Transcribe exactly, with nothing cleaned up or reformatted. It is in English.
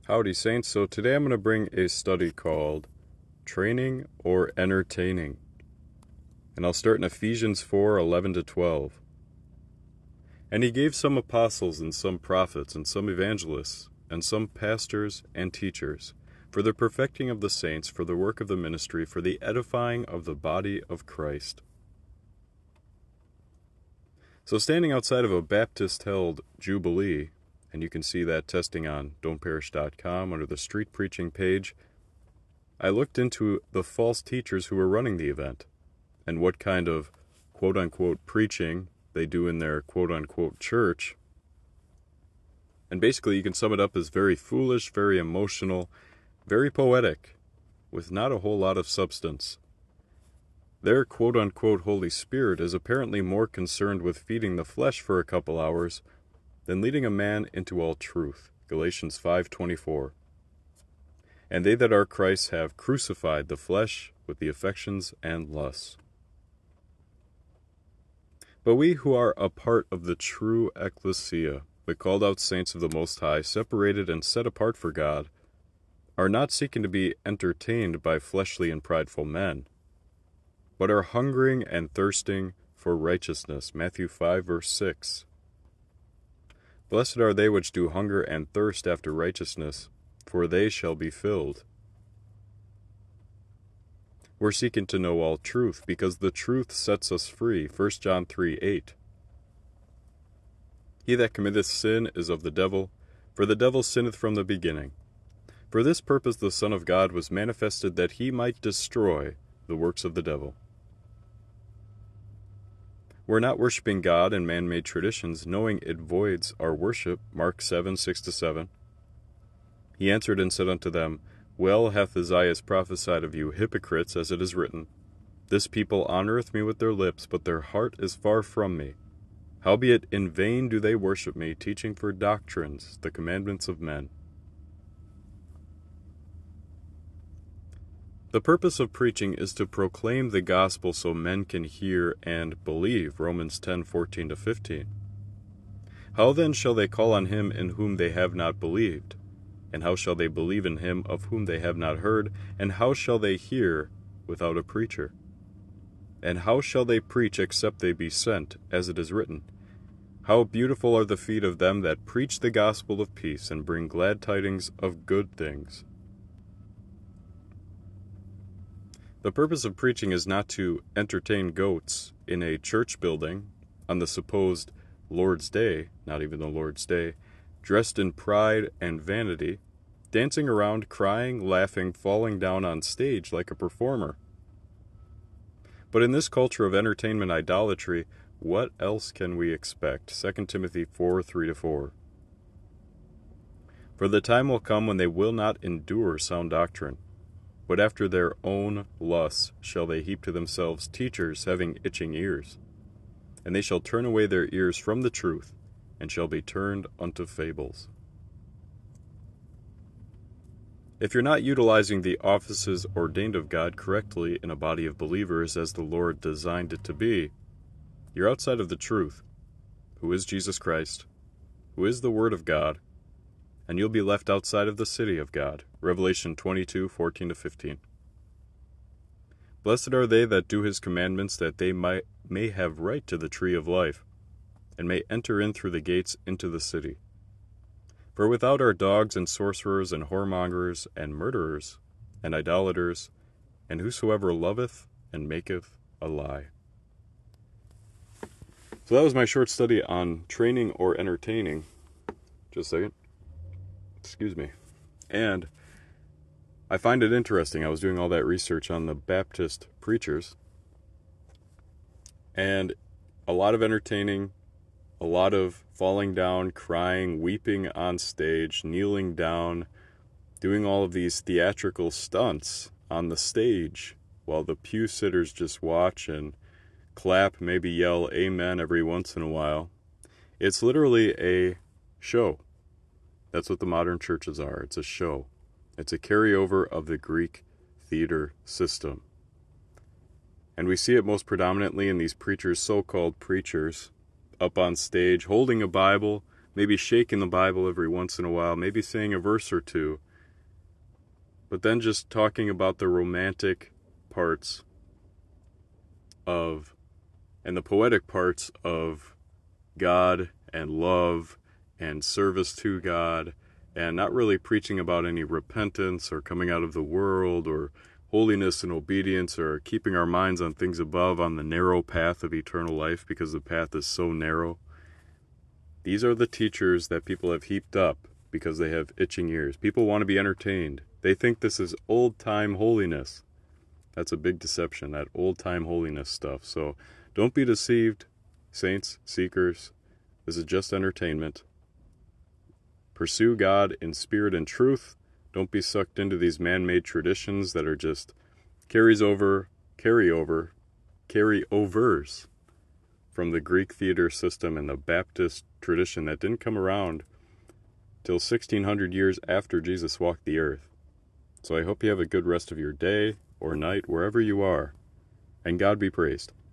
Howdy, Saints. So today I'm going to bring a study called Training or Entertaining. And I'll start in Ephesians four, eleven to twelve. And he gave some apostles and some prophets and some evangelists and some pastors and teachers for the perfecting of the saints, for the work of the ministry, for the edifying of the body of Christ. So standing outside of a Baptist-held Jubilee, and you can see that testing on don't parish dot com under the street preaching page, I looked into the false teachers who were running the event and what kind of quote-unquote preaching they do in their quote-unquote church. And basically you can sum it up as very foolish, very emotional, very poetic, with not a whole lot of substance. Their quote-unquote Holy Spirit is apparently more concerned with feeding the flesh for a couple hours than leading a man into all truth. Galatians five twenty-four. And they that are Christ's have crucified the flesh with the affections and lusts. But we who are a part of the true ecclesia, the called out saints of the Most High, separated and set apart for God, are not seeking to be entertained by fleshly and prideful men, but are hungering and thirsting for righteousness. Matthew five, verse six. Blessed are they which do hunger and thirst after righteousness, for they shall be filled. We're seeking to know all truth, because the truth sets us free. First John three, eight. He that committeth sin is of the devil, for the devil sinneth from the beginning. For this purpose the Son of God was manifested, that he might destroy the works of the devil. We're not worshiping God in man-made traditions, knowing it voids our worship. Mark seven, six to seven. He answered and said unto them, Well hath Isaiah prophesied of you, hypocrites, as it is written, This people honoureth me with their lips, but their heart is far from me. Howbeit in vain do they worship me, teaching for doctrines the commandments of men. The purpose of preaching is to proclaim the gospel so men can hear and believe. Romans ten, fourteen to fifteen. How then shall they call on him in whom they have not believed? And how shall they believe in him of whom they have not heard? And how shall they hear without a preacher? And how shall they preach except they be sent? As it is written, How beautiful are the feet of them that preach the gospel of peace, and bring glad tidings of good things. The purpose of preaching is not to entertain goats in a church building on the supposed Lord's Day, not even the Lord's Day, dressed in pride and vanity, dancing around, crying, laughing, falling down on stage like a performer. But in this culture of entertainment idolatry, what else can we expect? Second Timothy four, three to four. For the time will come when they will not endure sound doctrine, but after their own lusts shall they heap to themselves teachers having itching ears. And they shall turn away their ears from the truth, and shall be turned unto fables. If you're not utilizing the offices ordained of God correctly in a body of believers as the Lord designed it to be, you're outside of the truth, who is Jesus Christ, who is the Word of God, and you'll be left outside of the city of God. Revelation twenty-two, fourteen to fifteen. Blessed are they that do his commandments, that they might, may have right to the tree of life, and may enter in through the gates into the city. For without are dogs and sorcerers and whoremongers and murderers and idolaters, and whosoever loveth and maketh a lie. So that was my short study on training or entertaining. Just a second. Excuse me. And I find it interesting. I was doing all that research on the Baptist preachers, and a lot of entertaining, a lot of falling down, crying, weeping on stage, kneeling down, doing all of these theatrical stunts on the stage while the pew sitters just watch and clap, maybe yell amen every once in a while. It's literally a show. That's what the modern churches are. It's a show. It's a carryover of the Greek theater system. And we see it most predominantly in these preachers, so-called preachers, up on stage, holding a Bible, maybe shaking the Bible every once in a while, maybe saying a verse or two, but then just talking about the romantic parts of, and the poetic parts of God and love and service to God, and not really preaching about any repentance or coming out of the world or holiness and obedience or keeping our minds on things above on the narrow path of eternal life because the path is so narrow. These are the teachers that people have heaped up because they have itching ears. People want to be entertained. They think this is old-time holiness. That's a big deception, that old-time holiness stuff. So don't be deceived, saints, seekers. This is just entertainment. Pursue God in spirit and truth. Don't be sucked into these man-made traditions that are just carries over, carry over, carry overs from the Greek theater system and the Baptist tradition that didn't come around till sixteen hundred years after Jesus walked the earth. So I hope you have a good rest of your day or night, wherever you are, and God be praised.